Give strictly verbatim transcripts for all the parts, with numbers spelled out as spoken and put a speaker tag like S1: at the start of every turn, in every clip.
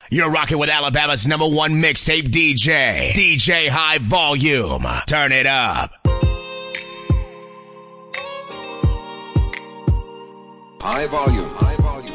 S1: You're rocking with Alabama's number one mixtape D J. D J High Volume. Turn it up.
S2: High Volume. High Volume.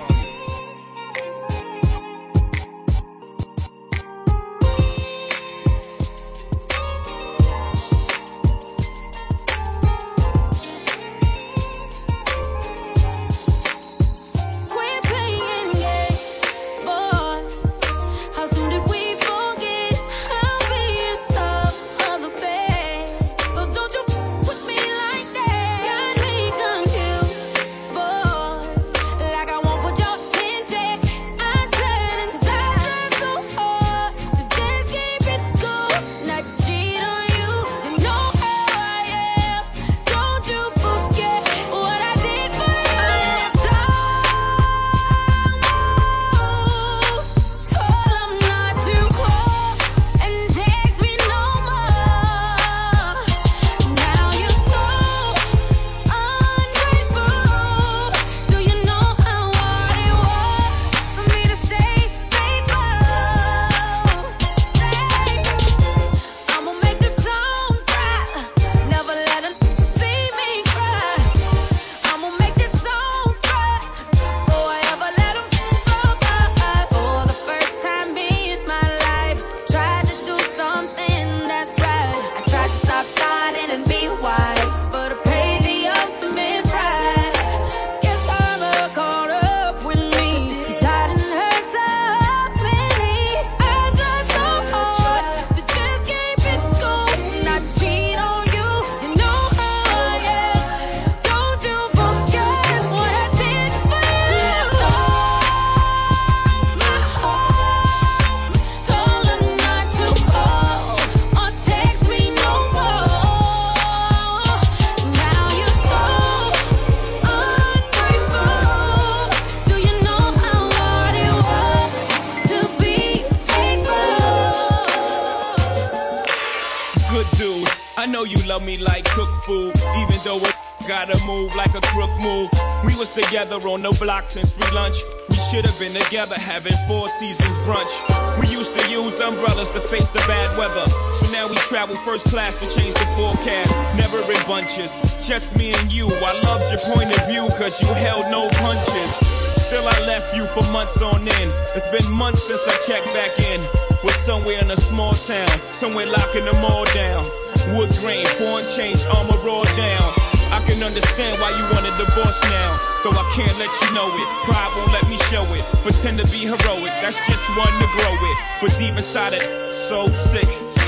S3: Together on the block since free lunch. We should have been together having four seasons brunch. We used to use umbrellas to face the bad weather. So now we travel first class to change the forecast. Never in bunches, just me and you. I loved your point of view cause you held no punches. Still I left you for months on end. It's been months since I checked back in. We're somewhere in a small town, somewhere locking them all down. Wood grain, foreign change, armor all down. I can understand why you want a divorce now, though I can't let you know it. Pride won't let me show it. Pretend to be heroic, that's just one to grow it. But deep inside it, so sick.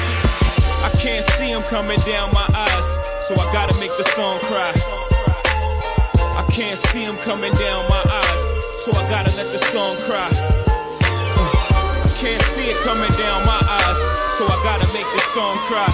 S3: I can't see him coming down my eyes, so I gotta make the song cry. I can't see him coming down my eyes, so I gotta let the song cry. I can't see it coming down my eyes, so I gotta make the song cry.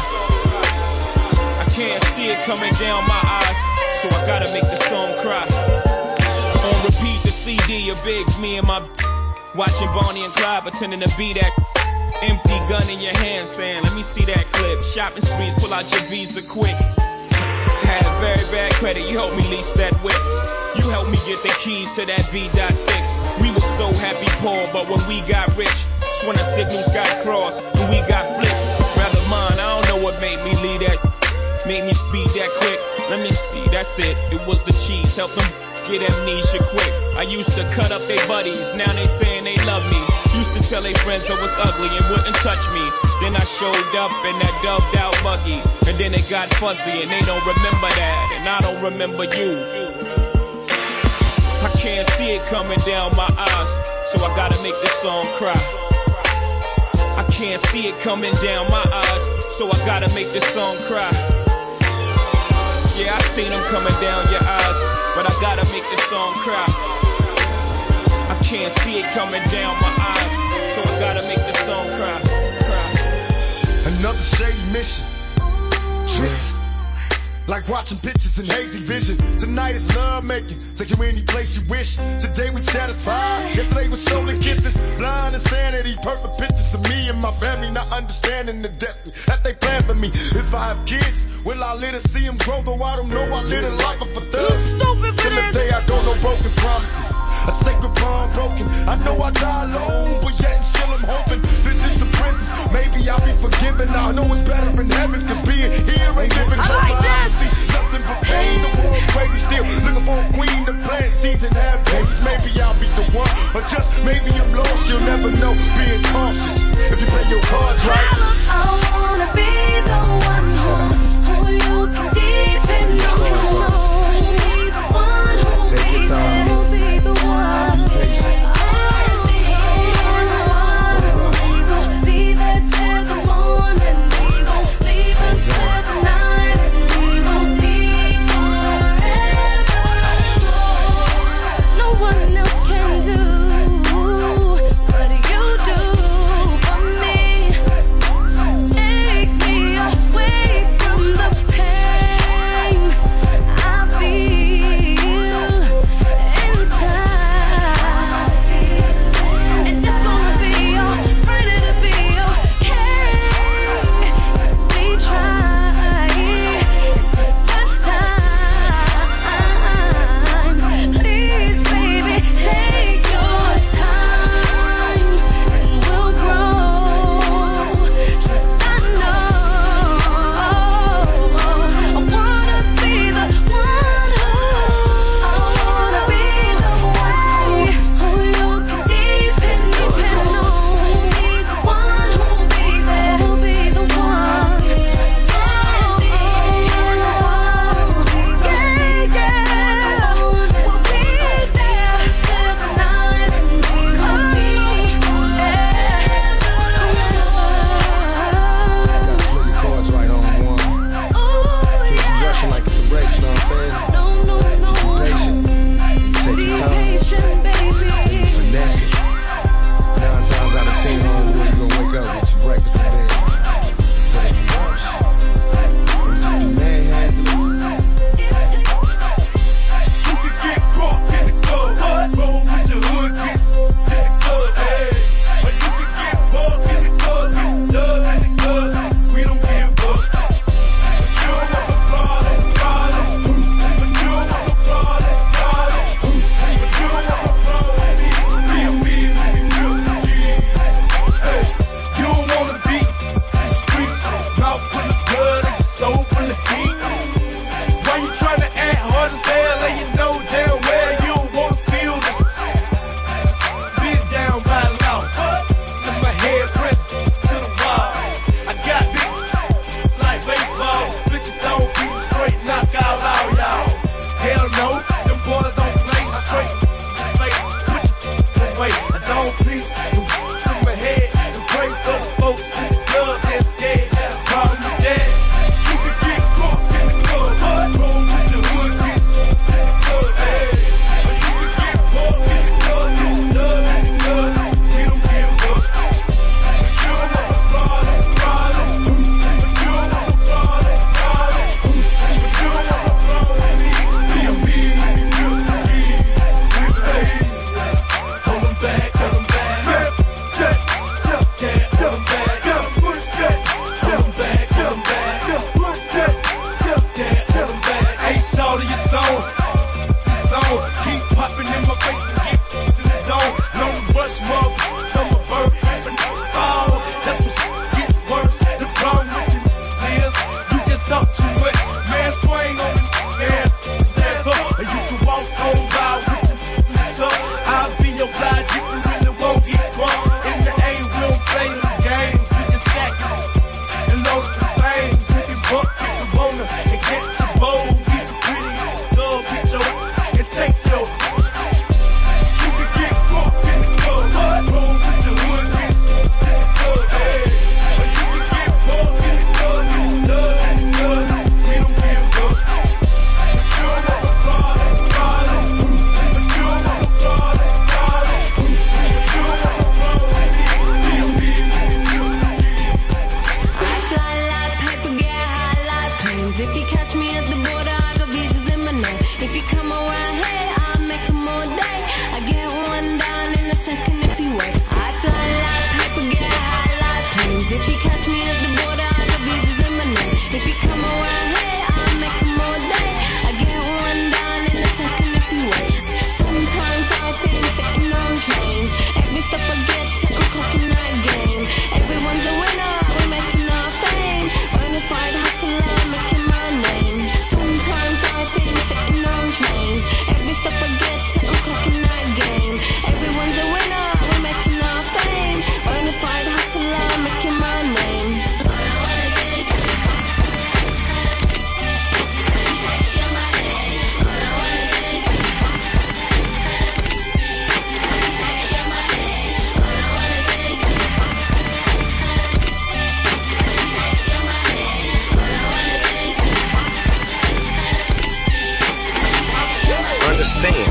S3: I can't see it coming down my eyes, so I gotta make the song cry. On repeat, the C D of Biggs, me and my watching Bonnie and Clyde, pretending to be that empty gun in your hand, saying, let me see that clip. Shopping sprees, pull out your Visa quick. Had very bad credit, you helped me lease that whip. You helped me get the keys to that B six. We were so happy poor, but when we got rich, that's when the signals got crossed and we got flipped. Rather mine, I don't know what made me leave that. Made me speed that quick. Let me see, that's it. It was the cheese. Help them get amnesia quick. I used to cut up their buddies. Now they saying they love me. Used to tell their friends I was ugly and wouldn't touch me. Then I showed up in that dubbed out buggy. And then it got fuzzy and they don't remember that. And I don't remember you. I can't see it coming down my eyes, so I gotta make this song cry. I can't see it coming down my eyes, so I gotta make this song cry. Yeah, I seen them coming down your eyes, but I gotta make this song cry. I can't see it coming down my eyes, so I gotta make this song cry. cry.
S4: Another shady mission. Tricks. Like watching pictures in hazy vision. Tonight is love making. Take you any place you wish. Today we satisfied. Yesterday was shoulder kisses. Blind insanity. Perfect pictures of me and my family. Not understanding the depth that they plan for me. If I have kids, will I let her see them grow? Though I don't know I live a life of a thug. Till the day I don't know broken promises. A sacred bond broken. I know I die alone, but yet seven. Now I know it's better in heaven, cause being here ain't living.
S5: I like this.
S4: See nothing but pain, the world's crazy still. Looking for a queen to plant seeds and have babies. Maybe I'll be the one, or just maybe I'm lost. You'll never know, being cautious if you play your cards right.
S5: I wanna be the one who, who you can depend on. Who'll be the one who'll be there, who'll be the one. I'll be we'll be there till the morning. We won't leave until the night. We won't be forever. No one else can do what you do for me. Take me away from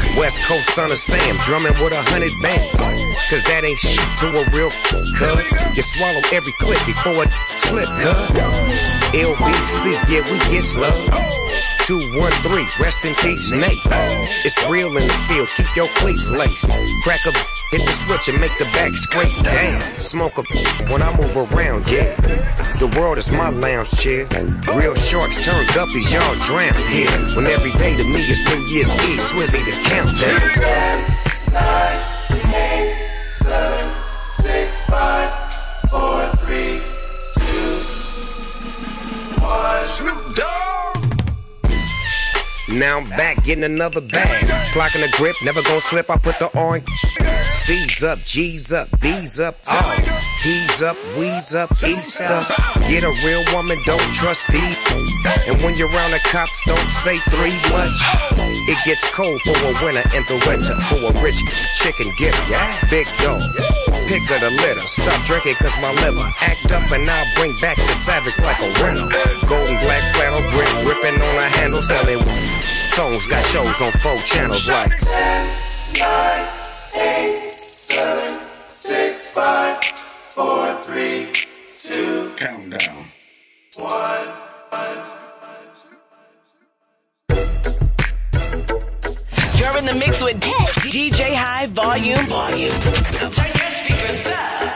S6: West Coast son of Sam, drumming with a hundred bands. Cause that ain't shit to a real cuz. You swallow every clip before it slip, cuz. L B C, yeah, we get love. two one three, rest in peace, Nate. It's real in the field, keep your cleats laced. Crack a hit the switch and make the back scrape down. Smoke a when I move around, yeah. The world is my lounge chair. Real sharks turn guppies, y'all drown here. When every day to me is New Year's Eve, Swizzy the countdown.
S7: ten, nine, eight, seven, six, five, four, three, two, one.
S6: Snoop Dogg. Now I'm back getting another bag. Clocking the grip, never gonna slip. I put the R in. C's up, G's up, B's up, oh. He's up, we's up, East up. Get a real woman, don't trust these. And when you're around the cops, don't say three much. It gets cold for a winter and the winter for a rich chicken giver. Big dog, pick of the litter. Stop drinking cause my liver act up and I'll bring back the savage like a rental. Golden black flannel grip, ripping on a handle, selling songs, got shows on four channels like
S7: ten, nine, eight, seven, six, five, four, three, two,
S6: countdown.
S7: One.
S8: You're in the mix with D J High Volume. Volume. Turn your speakers up.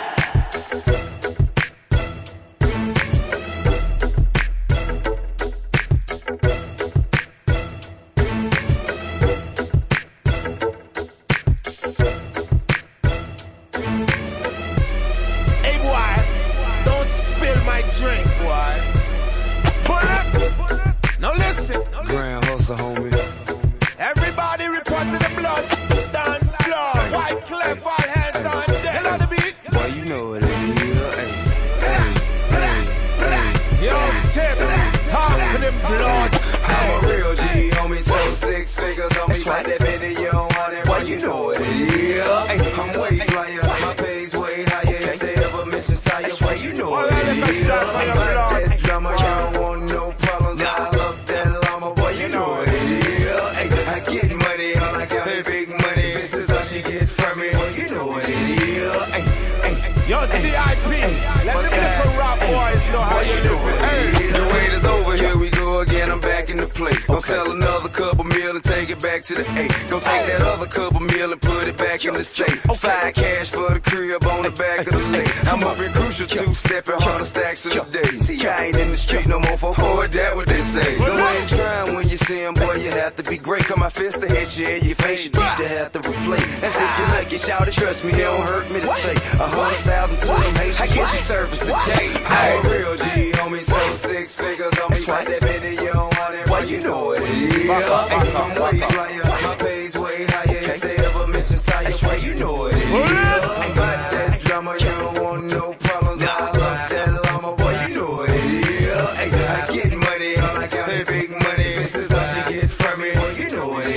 S4: Hey boy, don't spill my drink, boy. Pull up. Now listen.
S9: Grand hustle, homie.
S4: Everybody report to the blood. Dance floor. White clef, all hands on deck. You know the beat?
S9: Boy, you know what it is. Hey, hey, hey, hey.
S4: Yo, tip. Talk to them blood.
S9: I'm a real G, homie. Total six figures, homie. Like that video on it. Boy, you know what it is. Hey, I'm way flyer. My pay's way higher. If they ever mention Sire, boy, you know what it is. I'm like that drummer. You don't want no problems. I love that llama. Boy, you know what it is. I get money, all I got is big money. This is all she get from me. Well, you know what it is. Ay, ay,
S4: Yo, C I P. Let the little rock boys know how you do it. Hey.
S9: The wait is over, here we go again. I'm back in the plate. Go sell another couple meal and take it back to the eight. Go take that other couple meal and put it back in the safe. Five cash for the crib on the back of the lake. I'm up in crucial two stepping harder stacks of the day. See, I ain't in the street no more for boy, that what they say. No, I ain't trying when you see him, boy, you have to be great. Cause my fist to hit you in your face, your teeth to have to replace. That's if you lucky, shout it, trust me, it don't hurt me to take a hundred thousand to them Haitians. I get your service today. I'm a real G, homie, total six figures, homie. Like that video on it, boy, you know what it is. Hey, I'm way flyer, my pay's way higher. If they ever mention Sire, boy, you know what it is. Ain't got that drama, you don't want no problems. I love that llama, boy, you know what it is. Hey, I get money, all I got is big money. This is all she get from me, boy, you know what it is.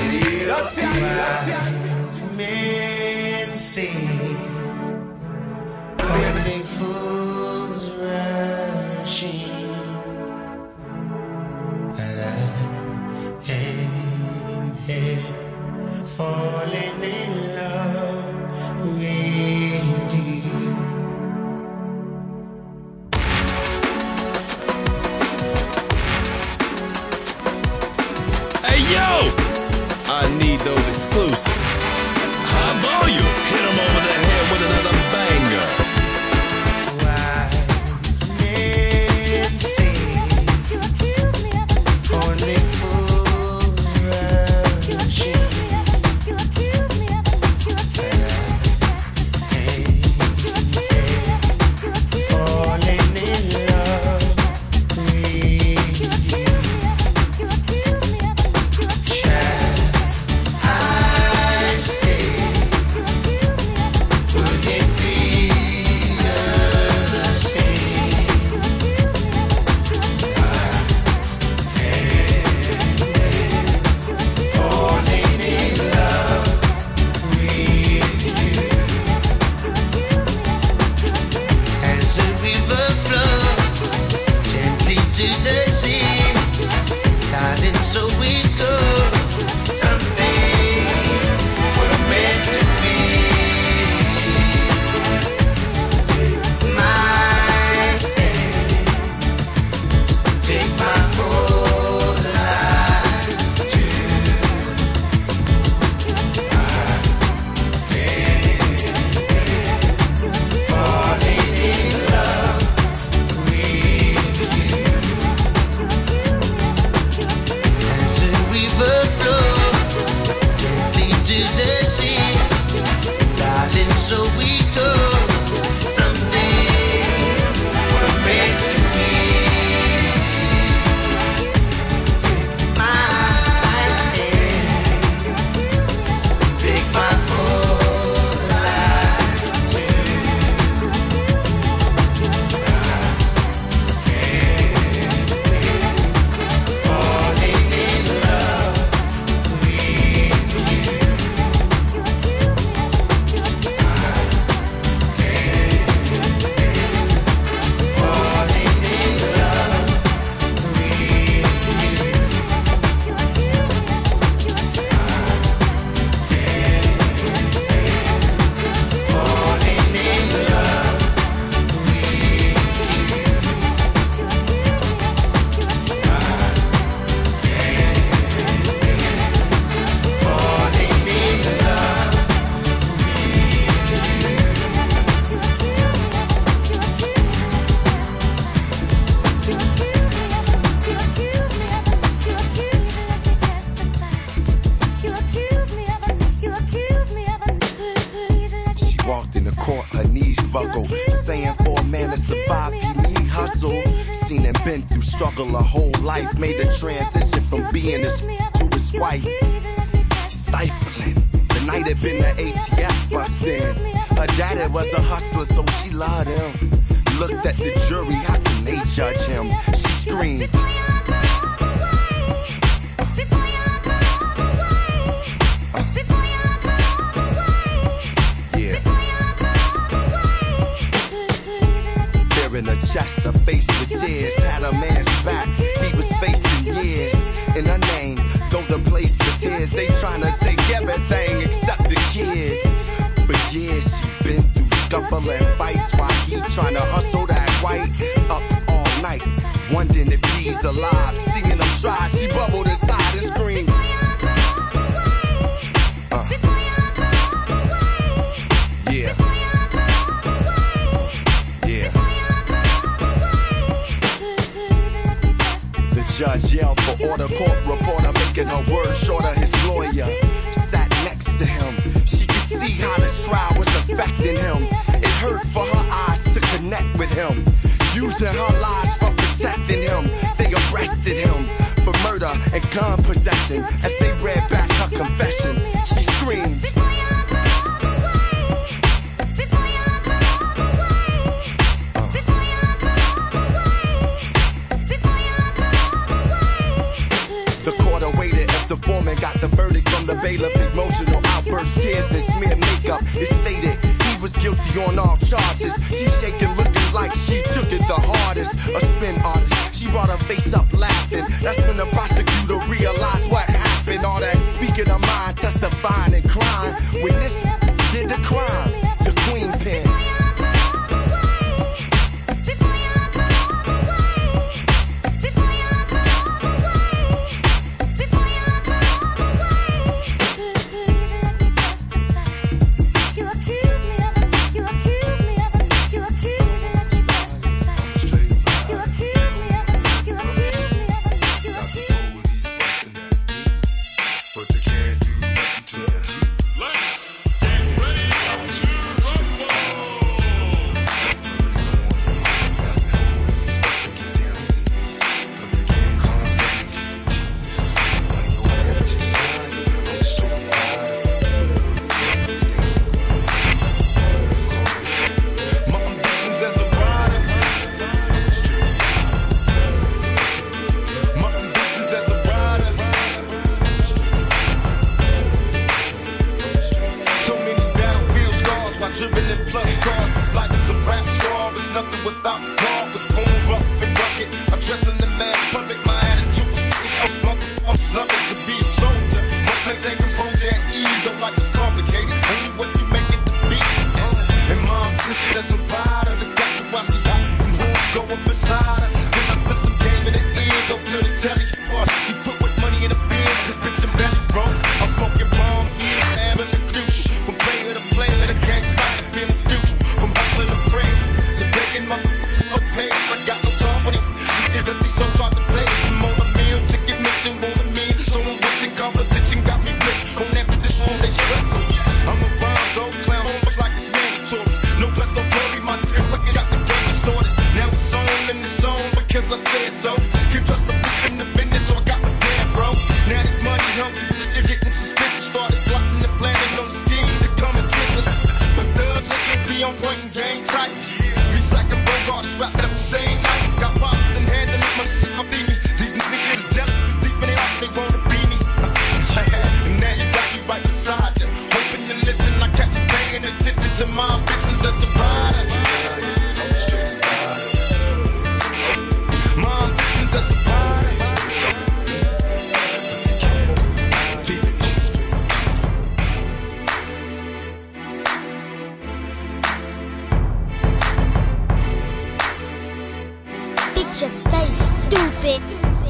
S10: Men say, crazy fools rushing, and I am here falling in love with you.
S3: Hey yo! I need those exclusives. High volume. Hit them over the head with another banger.
S10: Why
S11: struggle. Saying for a man to survive, he need hustle. Seen him been through struggle a whole life. Made the transition from being his to his wife. Stifling. The night had been the A T F bustin'. Her daddy was a hustler, so she loved him. Looked at the jury, how can they judge him? She screamed. In her chest, her face with tears, had a man's back. He was facing years in her name, though the place was his. They trying to take everything except the kids. For years she been through scuffling fights while he trying to hustle that white. Up all night, wondering if he's alive. Seeing him try, she bubbled inside and screamed. Uh. Yeah. Judge yelled for order, court reporter making her words shorter. His lawyer sat next to him. She could see how the trial was affecting him. It hurt for her eyes to connect with him. Using her lies for protecting him. They arrested him for murder and gun possession. As they read back her confession, she screamed. The foreman got the verdict from the bailiff. Emotional outbursts, tears, and smear makeup. It stated he was guilty on all charges. She shaking, looking like she took it the hardest. A spin artist, she brought her face up laughing. That's when the prosecutor realized what happened. All that speaking of mind, testifying and crying. When this did the crime, the queen pen.
S12: Your face, stupid.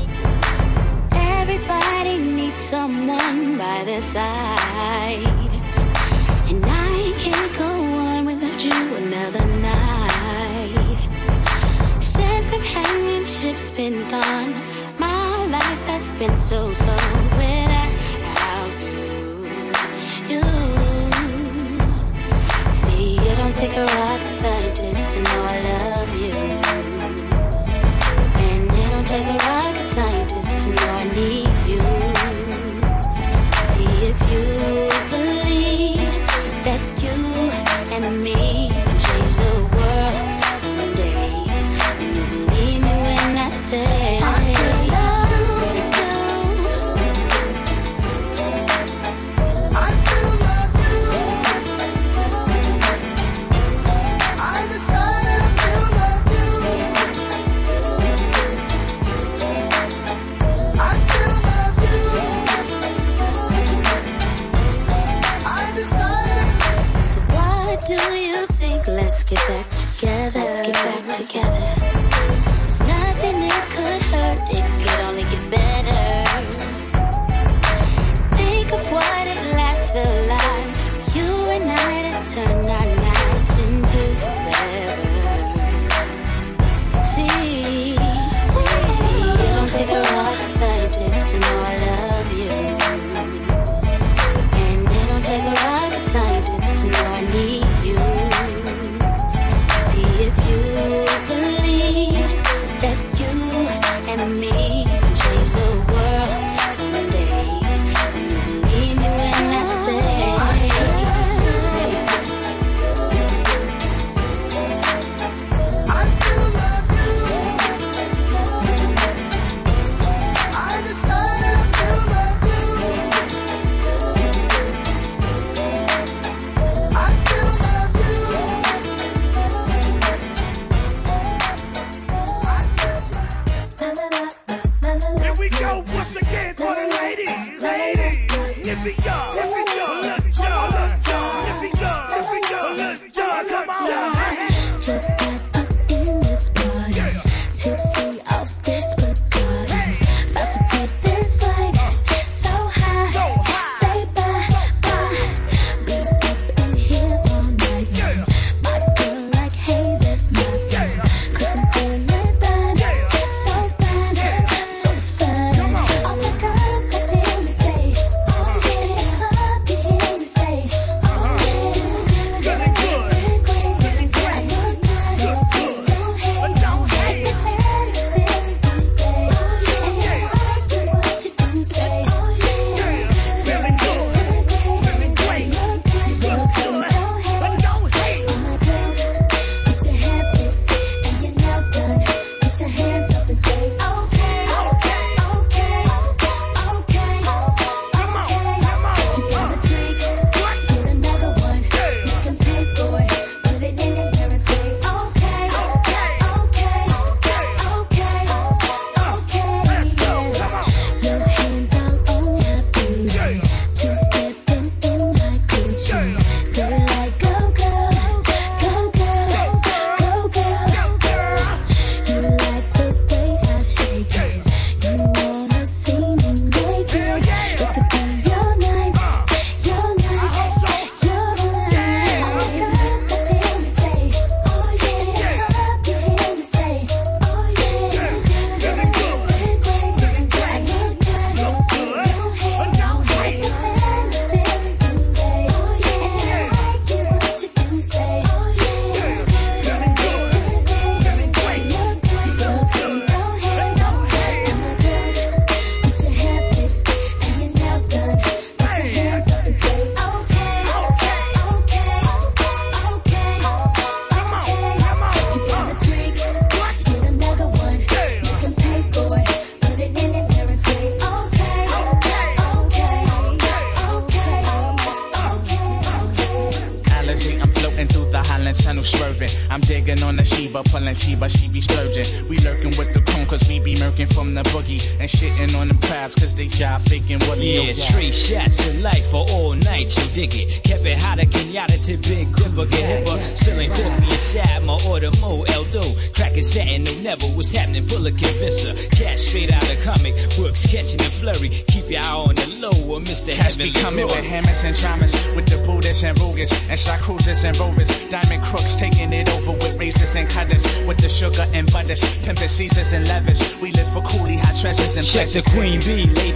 S5: Everybody needs someone by their side, and I can't go on without you another night. Since companionship's been gone, my life has been so slow without you. You see, you don't take a rocket scientist to know I love you. And it don't take a rocket scientist to know I need you. See if you believe that you and me can change the world someday. And you believe me when I say I still love you. I still love you. I decided I still love you. I still love you. I decided. So what do you think? Let's get back together. Let's get back together. There's nothing that could hurt. It could only get better. Think of what it last felt like. You and I to turn our nights into forever. See, see, see, it don't take a rocket scientist to know I love you. And it don't take a rocket scientist to know I need you. See if you believe that you and me can change the world someday. And you believe me when I say I still love you. I decided I still love you. I still love you.
S13: Here we go once again for the ladies, ladies. If we go, if we go, look, y'all, look, y'all. If we go, if we go, look, y'all, come on.
S5: Just got up in this party, tipsy off this Bacardi. About to take this flight, so high, say bye, bye. Be up in here all night. My girl like, hey, that's my sign. 'Cause I'm feeling bad, so bad, so fun. All the girls that hear me say, oh yeah, up, you hear me say, oh yeah.
S13: Feeling good, feeling great. I look good, look good. Don't hate, don't hate.
S5: Pretend it's feeling you say, oh yeah. And you like it what you do say, oh yeah.
S13: Feeling good, feeling great.
S5: Look good,
S13: Look
S5: look
S13: good,
S5: good, don't
S13: but
S5: hate.
S13: don't hate.
S5: All my girls, get your hair fixed and your nails done. Put your hands up and say, okay, okay, okay, okay,
S13: Come on, come on.
S5: You got a drink, get another one. You can pay for it, put it in there and say, okay, okay, okay, okay, okay. Your hands all on my booty, two stepping in my Gucci. Feel like go girl, go girl, go girl. You like the way I shake it. You wanna see me naked. It could be your night, your night, your night. All the girls that hear me say, oh yeah. Up, you hear me say, oh yeah. Feeling good, feeling great, feeling great. I look good, look good. Don't hate, don't hate. Pretend it's feeling you say, oh yeah. And I like it what you do say, oh yeah.
S13: Feeling good, feeling great.
S5: Look good, look good. Don't hate, don't hate. All my girls, get your hair fixed and your nails done. Put your hands up and say, okay, okay, okay, okay, okay. You got a drink, get another one. You can pay for it, put it in there and say, okay, okay, okay, okay.
S14: Allergy, I'm floating through the Highland Channel swerving. I'm digging on the Sheba, pulling Chiba, she be splurging. We lurking with the cone cause we be murking from the boogie. And shitting on them crowds cause they jive faking Willie.
S15: Yeah, three shots of life for all night, you dig it. Kept it hotter, Kenyatta to Big Gripper, get hipper. Spilling coffee inside my order, Mo Eldo. Cracking satin, no never, what's happening, full of convincer. Cash straight out of comic books, catching the flurry. Keep your eye on the low, or Mister
S14: Cash be
S15: Heavenly
S14: coming
S15: Glory.
S14: with hammers and dramas, with the Buddhists and Rugas, and shot cruisers and rovers. Diamond crooks taking it over with razors and cutters, with the sugar and butters, pimping Caesars and levers. We live for coolie, hot treasures and
S15: Check the
S14: pleasures.
S15: Queen Bee, Lady Reed,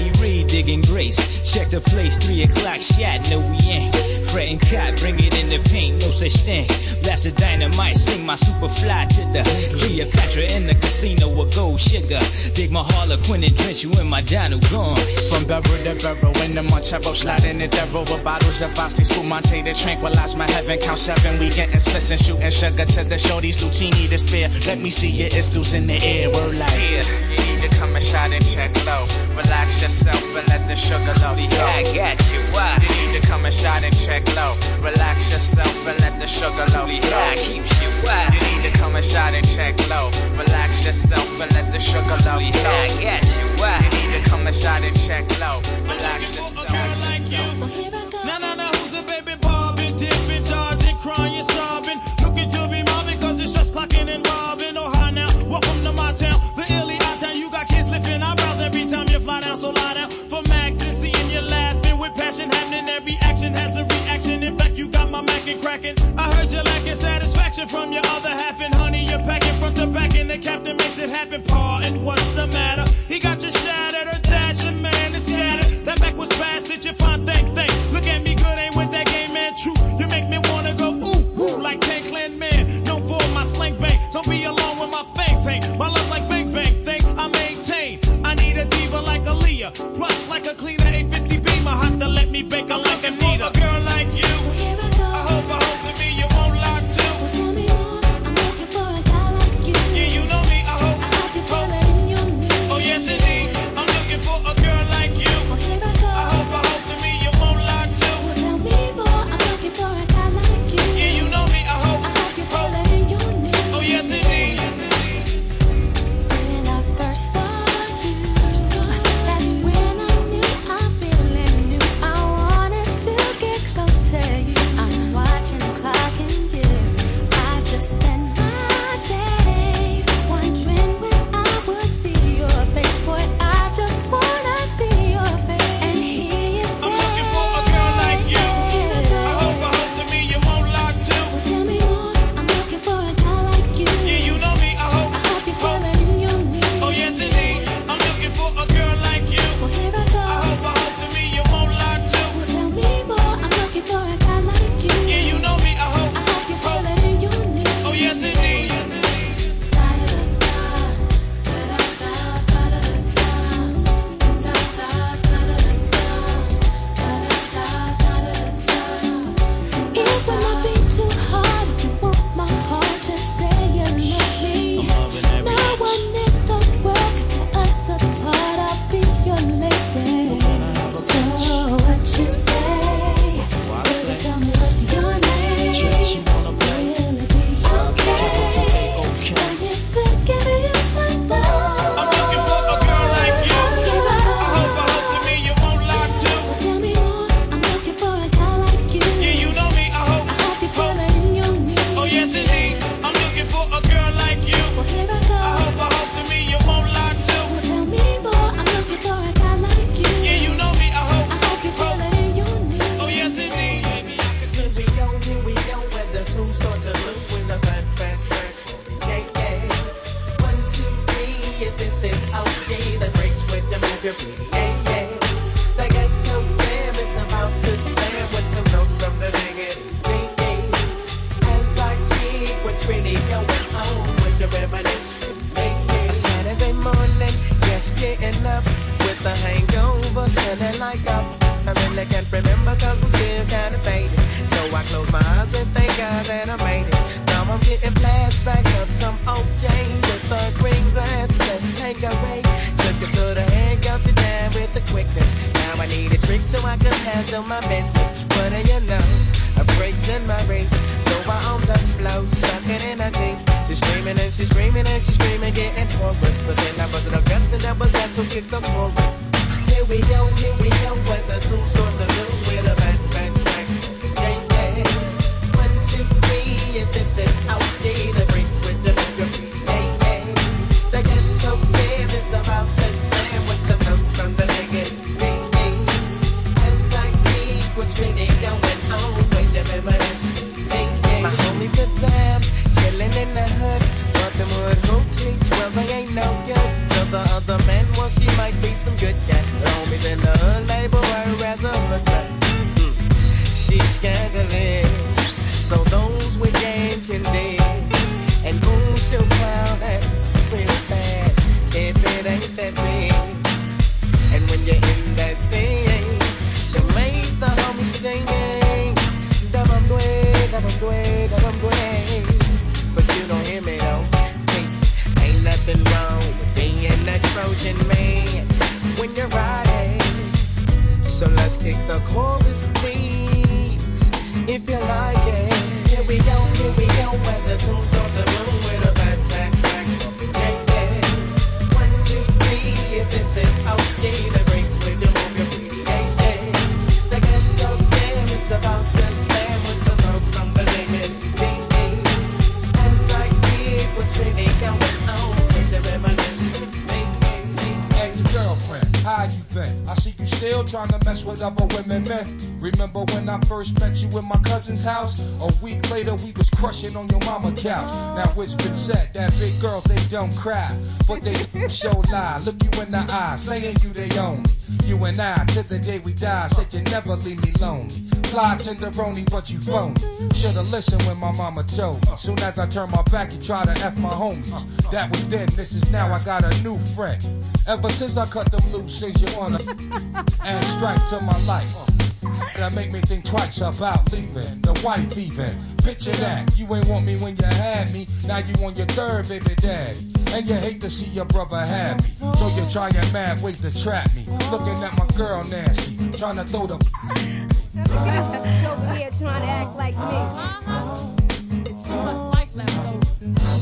S15: digging grace. Check the place, three o'clock shot, no we ain't. Fretting cot, bring it in the paint, no such thing. Blast the dynamite, sing my super fly to the Cleopatra in the casino with gold sugar. Dig my Harlequin and drench you in my Dino gone.
S14: From Beverly to Beverly, in the Montero, sliding in the over bottles of Asti, Spumante to tranquilize my heaven. Count seven, we getting splits and shooting sugar to the shorties, Lucini to spare. Let me see your istos in the air, we're like, yeah, you need to come and shot and check low. Relax yourself and let the sugar love flow.
S15: I got you, why?
S14: You need to come and shot and check low. Relax yourself and let the sugar love flow.
S15: I keeps you, why?
S14: You need to come and shot and check low. Relax yourself and let the sugar love flow.
S15: I got you, why?
S14: You need to come and shot and check low. Relax yourself.
S3: A girl like you. Nah, nah, nah, who's the baby bobbing, dipping, dodging, crying, sobbing, looking to be mobbing, cause it's just clocking and robbing. Oh, hi now, welcome to my town, the illy out town. You got kids lifting eyebrows every time you fly down, so lie down for Max and seeing you laughing with passion happening. Every action has a reaction. In fact, you got my Mac and cracking. I heard you lacking satisfaction from your other half, and honey, you're packing front to back, and the captain makes it happen. Pa, and what's the matter? He got you shattered, or that your man is scattered. That back was fast, did you find thing thing? Look at me good, ain't with that game, man. True, you make me wanna go ooh ooh like Tank Clan Man. Known for my slang bang. Don't be alone with my fangs hang. My love like bang bang thing. I maintain. I need a diva like Aaliyah, plus like a cleaner eight fifty Beamer. Have to let me bake her like Anita. A girl like you. I hope I hope to me you won't lie to.
S5: Tell me more. I'm looking for a guy like you.
S3: Yeah, you know me. I hope.
S5: I hope you feel it in your knees.
S3: Oh yes indeed. I'm looking for a girl like you.
S5: Well, here I go.
S3: I hope I hope to me you won't lie to.
S5: Well, tell me more. I'm looking for a guy like you.
S3: Yeah, you know me. I hope.
S5: I hope you feel it in your knees.
S3: Oh yes indeed.
S5: When I first saw you, that's when I knew I really knew I wanted to get close to you. I'm watching the clock and you. I just spend my days wondering when I would see your face. Boy, I just wanna see your face and hear you say,
S3: I'm looking for a girl like you. I hope I hope to me you won't lie to.
S5: well, tell me more. I'm looking for a guy like you.
S3: Yeah, you know me. I hope.
S5: I hope you feel it in your knees.
S3: Oh yes indeed. I'm looking for a girl like you.
S5: Well, here I go.
S3: I hope I hope to me you won't lie to.
S5: Well, tell me more. I'm looking for a guy like you.
S3: Yeah, you know me. I hope.
S5: I hope you feel it in your knees.
S3: Oh yes indeed.
S5: It will not be too hard if you want my heart. Just say you love me. No one in the world can tear us apart. I'll be your lady. So what you say? Baby, tell me what's your name. Will it be okay? When you're together, you find love.
S3: I'm looking for a girl like you. I hope I hope to me you won't lie to.
S5: Well, tell me more. I'm looking for a guy like you.
S3: Yeah, you know me. I hope.
S5: I hope you feel it in your knees.
S3: Oh yes indeed. I'm looking for a girl like you.
S5: Well, here I go.
S3: I hope I hope to me you won't lie to.
S5: Well, tell me more. I'm looking for a guy like you.
S3: Yeah, you know me. I hope.
S5: I hope you feel it in your knees.
S3: Oh yes indeed. Baby, I could
S10: Here we go, here we go, as the tune starts to loop with the fat, fat track. Yeah, yes. One, two, three, if this is O G, the breaks with the move your pretty. Yeah, yes. The ghetto jam is about to slam with some notes from the negative. Yeah, yeah. As I keep what's really going on with your reminiscing. Yeah, yeah. A Saturday morning, just getting up with the hangover, smelling like up. I really can't remember cause I'm still kinda faded. So I close my eyes and thank God that I made it. Now I'm getting flashbacks of some O J with a green glass. Let's take a break. Took it to the head, got you down with the quickness. Now I need a trick so I can handle my business. What do you know? A breaks in my reach. So I on the flow, stuck it in a deep. She's screaming and she's screaming and she's screaming, getting chorus. But then I busted her guts and that was that, so kick the chorus. Here we go, here we go, what the two sorts of do with a bang, bang, bang. Yeah, yes. One, two, three, if this is O G, the breaks with the bigger. Yeah, yes. The ghetto jam is about to slam with some notes from the negative. Yeah, yeah. As I keep what's really going on with the memories. Yeah, yeah. My homies are down, chilling in the hood. But them hood hoochies, well, they ain't no good. To the other man, well, she might be some good cat. The homies in the hood kick the chorus, please, if you like it. Here we go, here we go, as the tunes start to blow with a back, back, back, yeah, yeah. One, two, three, if this is okay, the breaks with your move, your pretty, yeah, yeah. The ghetto jam is about to slam with some love from the name is D A. As I dig what's really going on, it's a reminiscence.
S16: Ex-girlfriend, how you been? I see you still trying to mess with other women, man. Remember when I first met you in my cousin's house? A week later, we was crushing on your mama couch. Now it's been said that big girls, they don't cry, but they show lie. Look you in the eye, saying you they own. You and I, till the day we die, said you never leave me lonely. Fly tenderoni, but you phony. Should've listened when my mama told me. Soon as I turn my back, you try to F my homies. That was then, this is now, I got a new friend. Ever since I cut them loose, since you wanna and strike to my life. That make me think twice about leaving, the wife even. Picture that, you ain't want me when you had me. Now you on your third baby daddy. And you hate to see your brother happy. So you're trying mad ways to trap me. Looking at my girl nasty, trying to throw the
S17: She's over here trying to act like me. Uh-huh. It's like leftovers.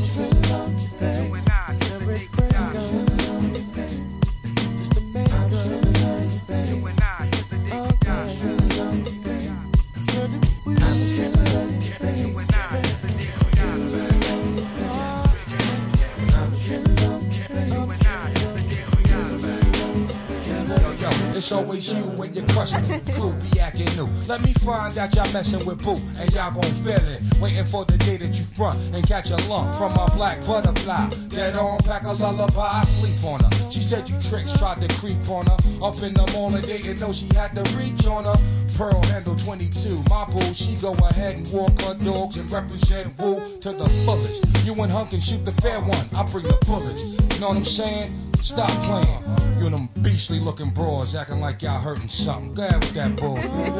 S16: It's always you when you're crushing the crew, be acting new. Let me find out y'all messing with boo, and y'all gon' feel it. Waiting for the day that you front and catch a lump from my black butterfly. Dead on, pack a lullaby, sleep on her. She said you tricks tried to creep on her. Up in the morning, didn't know she had to reach on her. Pearl handle twenty-two, my boo, she go ahead and walk her dogs and represent woo to the fullest. You and Hunk can shoot the fair one, I bring the bullets. You know what I'm saying? Stop playing. You and them beastly looking broads acting like y'all hurting something. Go ahead with that bull.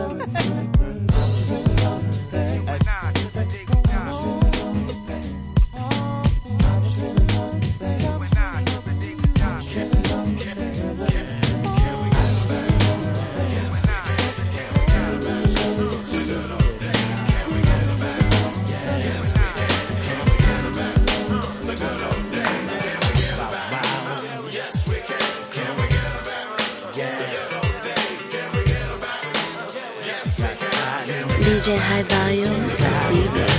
S18: D J High Volume, I see you, baby.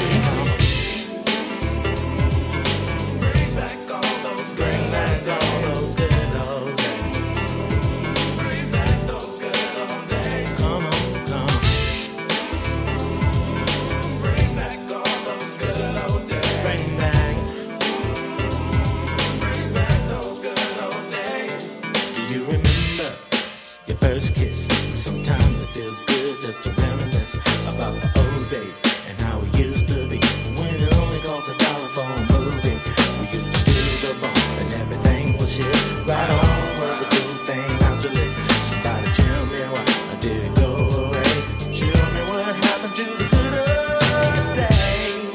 S10: About the old days and how it used to be when it only cost a dollar for a movie. We used to do the bump and everything was shit. Right on was a good thing, how'd you live? Somebody tell me why I didn't go away. Tell me what happened to the good old days.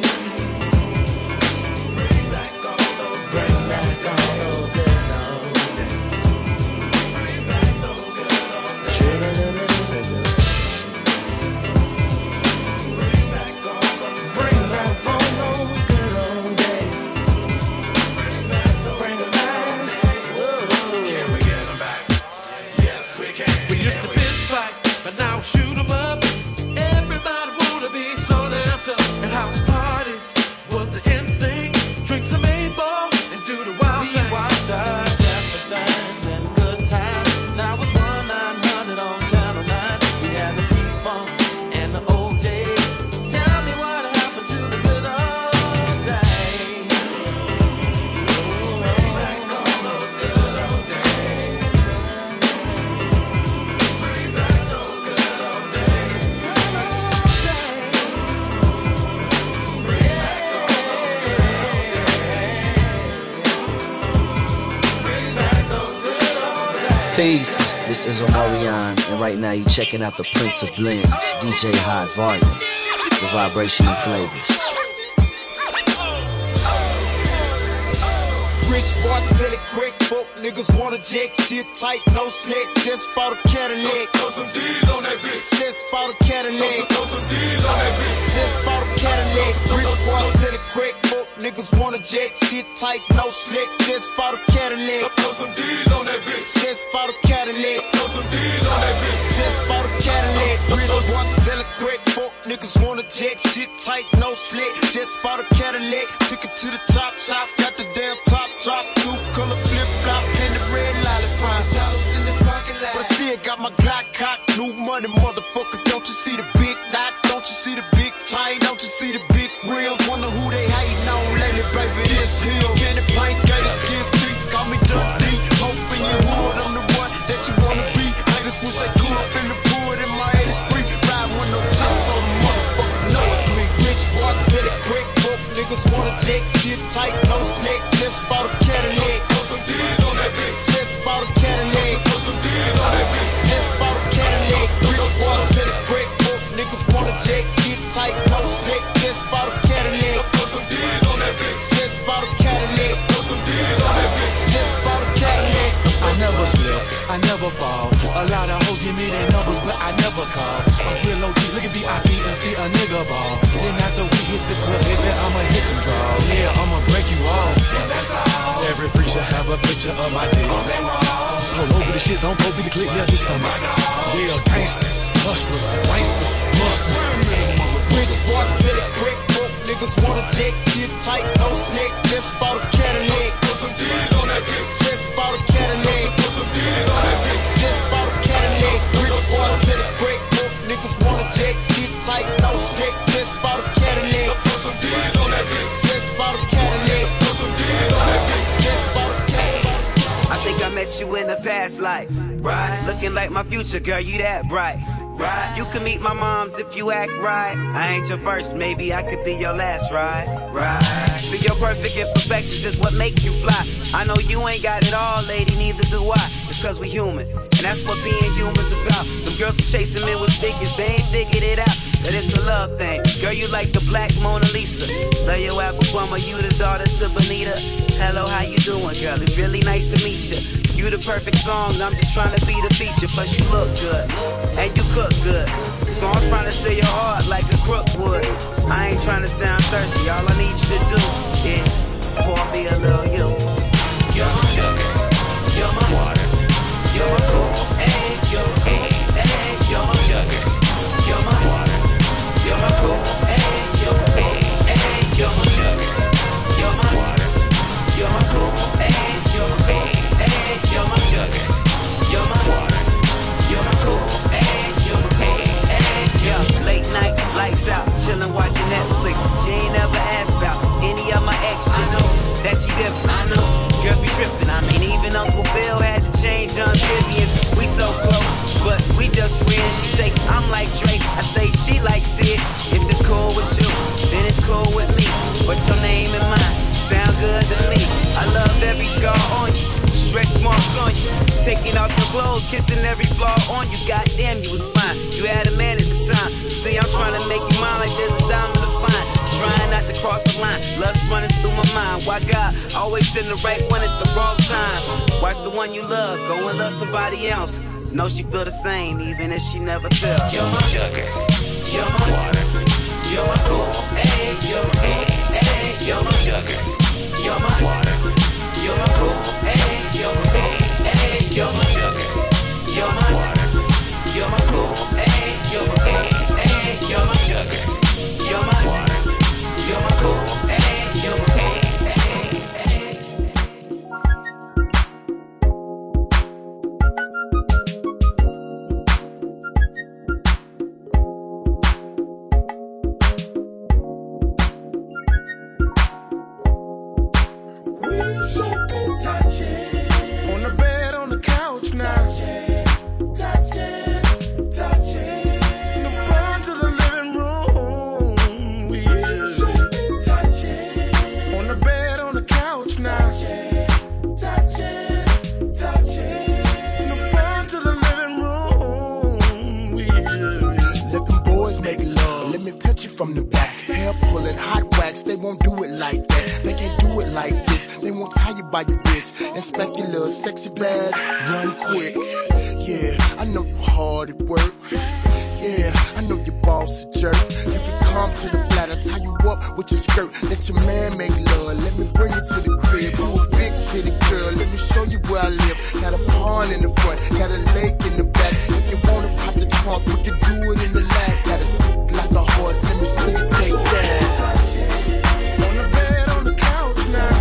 S10: Bring back all those, bring back all those good old days. Bring back those good old days.
S19: Peace, this is Omarion, and right now you're checking out the Prince of Blends, D J High Volume, the vibrational flavors.
S10: Rick
S9: Rich boy, silly quick, folk niggas wanna jack shit tight, no slick. Just bought a Cadillac. Throw some D's on that bitch. Just bought a Cadillac. Throw some D's on that bitch. Just bought a Cadillac. Rich boy, silly quick, folk niggas wanna jack shit tight, no slick. Just bought a Cadillac. Throw some D's on that bitch. Just bought a Cadillac. Throw some D's on that bitch. Just bought a Cadillac. Rich boy, silly quick, folk niggas wanna jack shit tight, no slick. Just bought a Cadillac. Took it to the top, top, got the damn top, drop, two color flip flop, and the red lollipop. In the parking lot. But I still got my Glock cock, new money, motherfucker. Don't you see the big dot? Don't you see the big tie? Don't you see the big rims? Wonder who they hating on lately, baby. This hill, candy paint, gator skin seats, call me Dundee. Hoping you would, I'm the one that you wanna be. Haters wish they could up in the pool in my eighty-three. Ride with no test, so the motherfucker know it's me. Rich boy, fit it quick. Niggas wanna jack shit tight, no slick. Just bought a Cadillac. Throw some D's on that bitch. Just bought a Cadillac. Throw some D's on that bitch. Just bought a Cadillac. Rich boy, set it quick. Niggas wanna jack shit tight, no slick. Just bought a Cadillac. Throw some D's on that bitch. Just bought a Cadillac. Throw some D's on that bitch. Just bought a Cadillac.
S20: I never slip, I never fall. A lot of hoes give me their numbers, but I never call. A real O G, look at V I P and see a nigga ball. Then after we hit the club, baby, I'ma hit some draws. Yeah, I'ma break you off. And that's all. Every freak should have a picture of my dick. Pull over the shits, on Kobe the click, yeah, this come out. Yeah, gangsters, hustlers, wanksters, musters.
S9: Rich boy, fit it quick, broke niggas wanna jack shit tight, no slick. Just bought a Cadillac. Put some D's on that bitch. Just bought a Cadillac. Put some D's on that bitch. Just bought a Cadillac. Rich boy, fit it quick, broke niggas wanna jack shit tight, no slick. Just bought a Cadillac. Put some D's on that bitch. Just bought a Cadillac. Put some D's on that bitch. Just bought a Cadillac.
S21: I think I met you in the past life, right? Looking like my future, girl, you that bright. Right. You can meet my moms if you act right. I ain't your first, maybe I could be your last, right? Right. See, your perfect imperfections is what make you fly. I know you ain't got it all, lady, neither do I. It's cause we human, and that's what being human's about. Them girls who chasing men with figures, they ain't figured it out. That it's a love thing. Girl, you like the black Mona Lisa. Love your apple plumber, you the daughter to Bonita. Hello, how you doing, girl? It's really nice to meet you. You the perfect song, I'm just trying to be the feature. Plus you look good, and you cook good. So I'm trying to steal your heart like a crook would. I ain't trying to sound thirsty, all I need you to do is pour me a little you. You're my sugar, you're my water, you're my cool, hey, you're my cool, hey, you're my sugar, you're my water, you're my cool, hey, you're my cool, hey, you're my sugar, you're my water, you're my cool, hey, you're my cool, hey, you're my sugar, you're my water, you're my cool, hey, you're my cool, hey, yeah. Late night, lights out, chillin' watching Netflix. She ain't never asked about any of my ex shit. I know that she different, I know. Girls be trippin', I mean even Uncle Phil had to change amphibians. We so close, but we just friends. She say I'm like Drake, I say she like Sid. If it's cool with you, then it's cool with me. But your name and mine sound good to me. I love every scar on you, stretch marks on you. Taking off your clothes, kissing every flaw on you. Goddamn, you was fine. You had a man at the time. See, I'm trying to make you mine like there's a diamond to find. Trying not to cross the line, lust running through my mind. Why God always send the right one at the wrong time? Watch the one you love go and love somebody else. Know she feel the same even if she never tells. You're my sugar, you're my water, you're my cool, hey, you're my cool, hey, you're my sugar, you're my water, you're my cool, hey, you're my cool, hey, you're my sugar, you're my water, you're my cool, hey, you're my cool, hey, you're my sugar, you're my water, you're my cool, hey, you're my cool, hey, hey.
S13: Touch it. On the bed, on the couch now. Touch it, touch it, touch it. In the front to the living room. Yeah. Touch it. On the bed, on the couch now. Touch it, touch it, touch it. In the front to the living room. Yeah.
S11: Let them boys make love. Let me touch it from the back. Hair pulling, hot wax. They won't do it like that. They can't do it like this. They want won't tie you by your wrist. Inspect your little sexy bag, run quick. Yeah, I know you hard at work. Yeah, I know your boss a jerk. You can come to the flat, I'll tie you up with your skirt. Let your man make love, let me bring you to the crib. You a big city girl, let me show you where I live. Got a pond in the front, got a lake in the back. If you wanna pop the trunk, we can do it in the lap. Got it like a horse, let me see you take that.
S13: On the bed, on the couch now.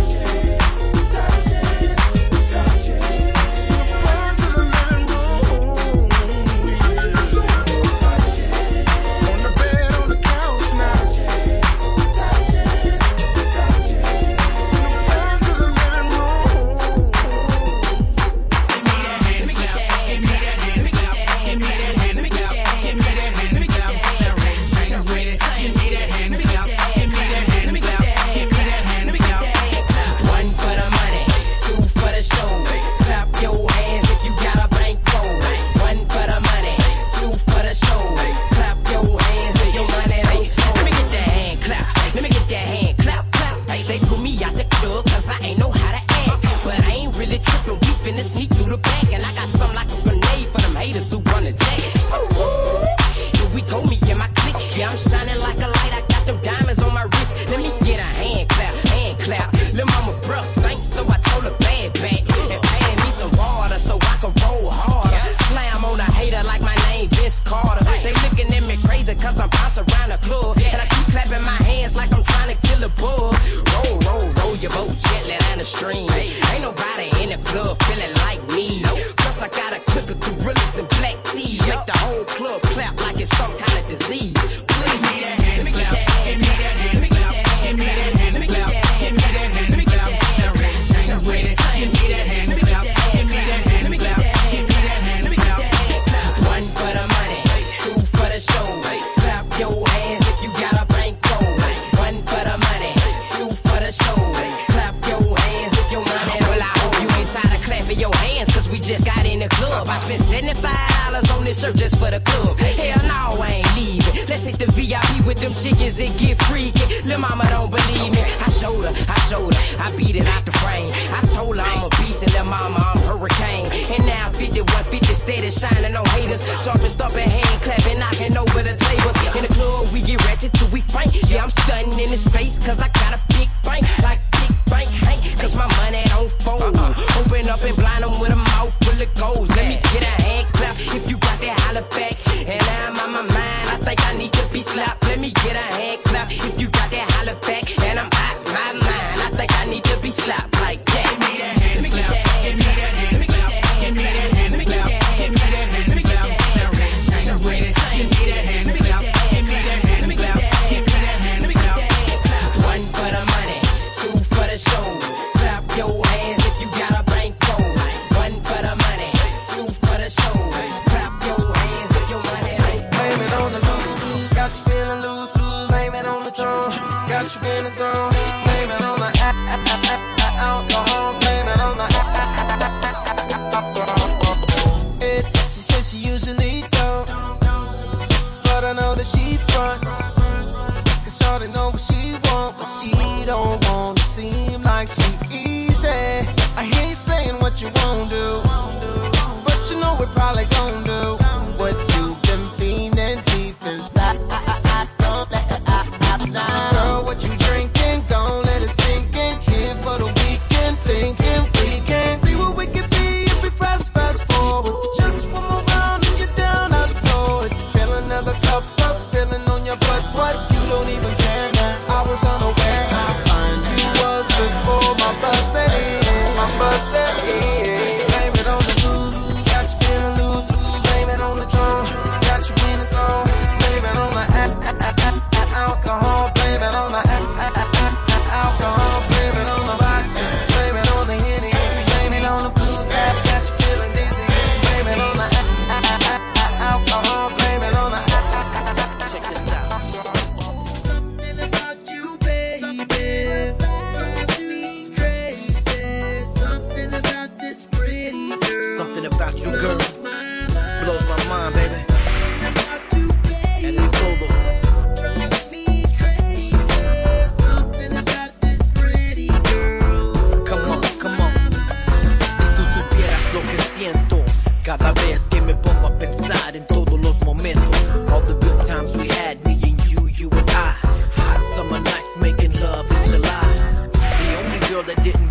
S13: What you don't even care now. I was unaware how fine you was before my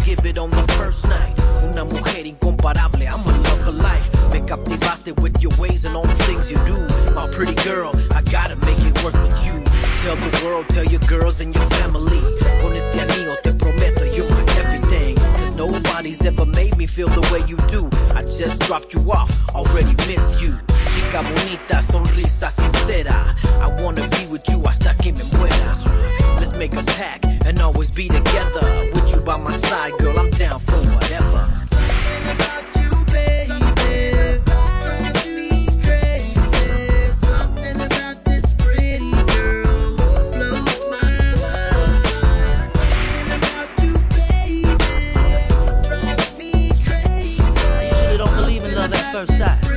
S1: give it on the first night. Una mujer incomparable, I'm a love for life. Me captivaste with your ways and all the things you do. My pretty girl, I gotta make it work with you. Tell the world, tell your girls and your family. Con este anillo te prometo you're my everything. Cause nobody's ever made me feel the way you do. I just dropped you off, already miss you. Chica bonita, sonrisa sincera. I wanna be with you hasta que me muera. Let's make a pact and always be together. With you by my side, girl, I'm down for whatever. First sight. We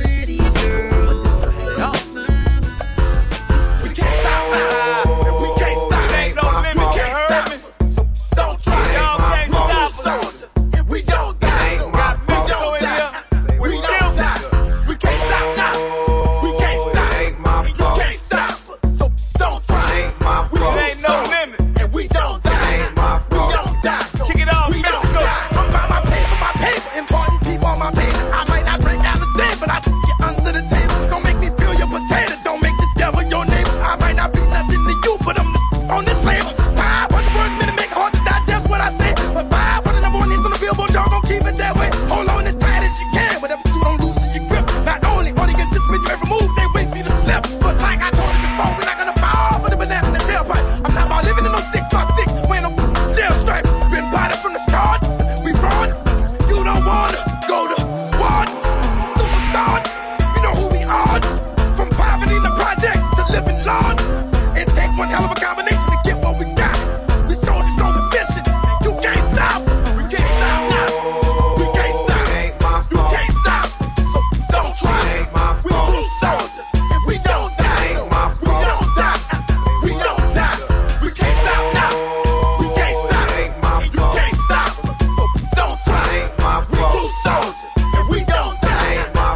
S1: can't stop now. We can't stop. Ain't no limit. We can't stop. So don't try. Y'all can't stop us. We don't die. We don't die. We don't die. We can't stop now. We can't stop. You can't stop. So don't try. We ain't no limit. And we don't die. We don't die. Kick it off. We don't die. I'm by my paper, my paper. Important people on my paper. I might not break down the day, but I stick you under the table. Don't make me feel your potato. Don't make the devil your neighbor. I might not be nothing to you, but I'm on this label. Five hundred words a minute make it hard to digest what I say. But five hundred number one hits on the billboard, y'all gon' keep it that way. Hold on as tight as you can. Whatever you don't loosen your grip. Not only are they anticipate you every move, they wait for you to slip. But like I told you before, we're not gonna fall for the banana in the tailpipe. I'm not about living in no stick talk sticks. Wearing no jail stripe. Been bodied from the start. We fraud. You don't wanna go to war. You know who we are. From poverty to projects to living large. It takes one hell of a combination to get what we got. We soldiers on the mission. You can't stop. We can't stop now. We can't stop. You can't stop. So don't try. We true soldiers. And we don't die. We don't die. We don't die. We can't stop now. We can't stop. You can't stop. So don't try. We true soldiers. And we don't die.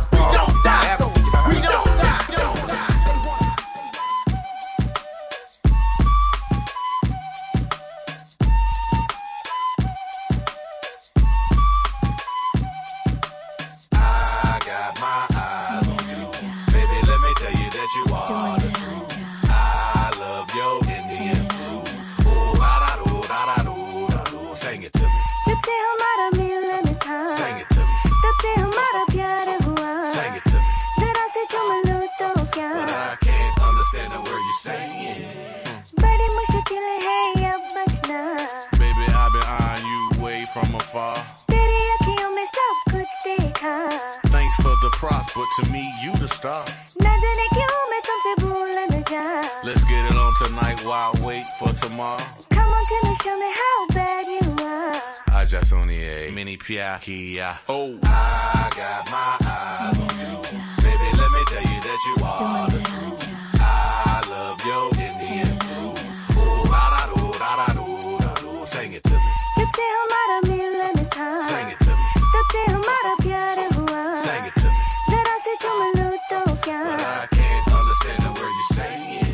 S20: Thanks for the props, but to me, you the star. Let's get it on tonight while I wait for tomorrow.
S5: Come on, can you show me how bad you are?
S20: I just only a mini piakia. Oh, I got my eyes on you. Baby, let me tell you that you are the truth. I love your Indian food. Oh, da da do, da da do, da do. Sing it to me. Sing it to me. Sing it to me. But I can't understand the word you're saying.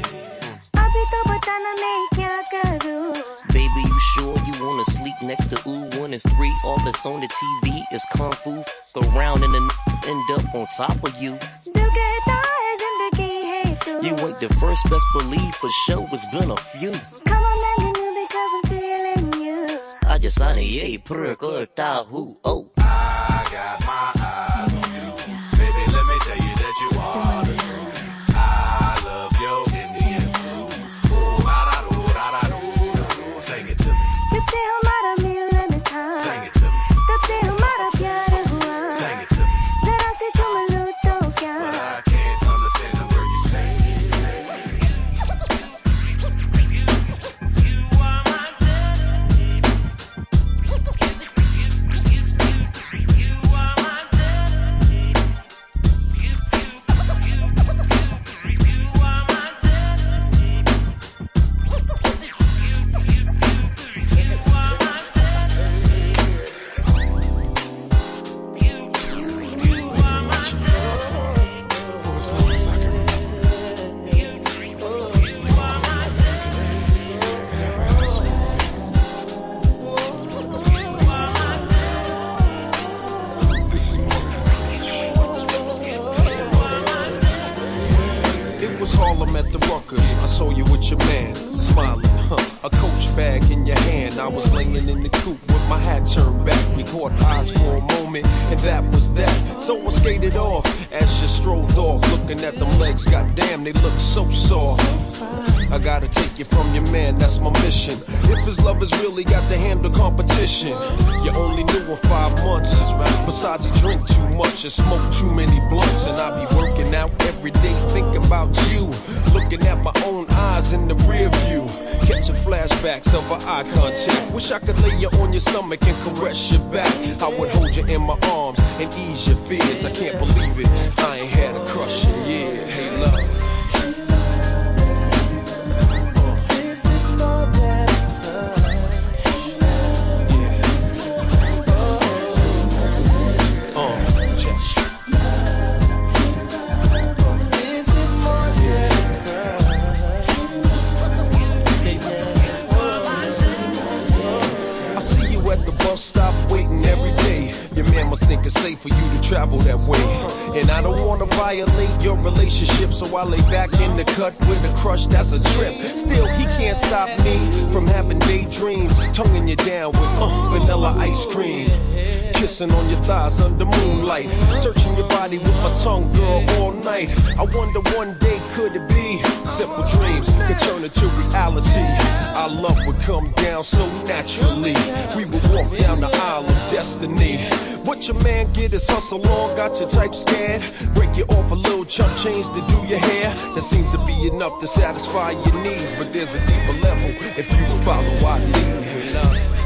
S22: Baby, you sure you wanna sleep next to ooh? One is three, all that's on the T V is kung fu. Fuck around and the end up on top of you. You ain't the first, best believe for sure it's been a few. I just honey, yeah, purr, who, oh.
S20: I got my eyes on you. Baby, let me tell you that you are the truth. I love your Indian food. Oh, da da do, da da do, da do. Sing it to me. Sing it to me. Sing it to me. But I can't understand the word you're saying. You are my
S2: saw you with your man, smiling, huh? A coach bag in your hand. I was laying in the coupe with my hat turned back. We caught eyes for a moment, and that was that. So I skated off as you strolled off, looking at them legs. Goddamn, they look so soft. I gotta take you from your man, that's my mission. If his lovers really got to handle competition, you only knew him five months. Besides, he drink too much and smoke too many blunts. And I be working out every day, thinking about you. Looking at my own eyes in the rear view, catching flashbacks of our eye contact. Wish I could lay you on your stomach and caress your back. I would hold you in my arms and ease your fears. I can't believe it, I ain't had a crush in years. Hey, love. Stop waiting every day. Your man must think it's safe for you to travel that way. And I don't wanna violate your relationship, so I lay back in the cut with a crush that's a trip. Still, he can't stop me from having daydreams, tonguing you down with uh, vanilla ice cream. Kissing on your thighs under moonlight, searching your body with my tongue, girl, all night. I wonder one day could it be simple dreams could turn into reality. Our love would come down so naturally. We would walk down the aisle of destiny. What your man get is hustle on, got your type scared. Break you off a little chump change to do your hair. That seems to be enough to satisfy your needs, but there's a deeper level if you follow our lead. Hey, love.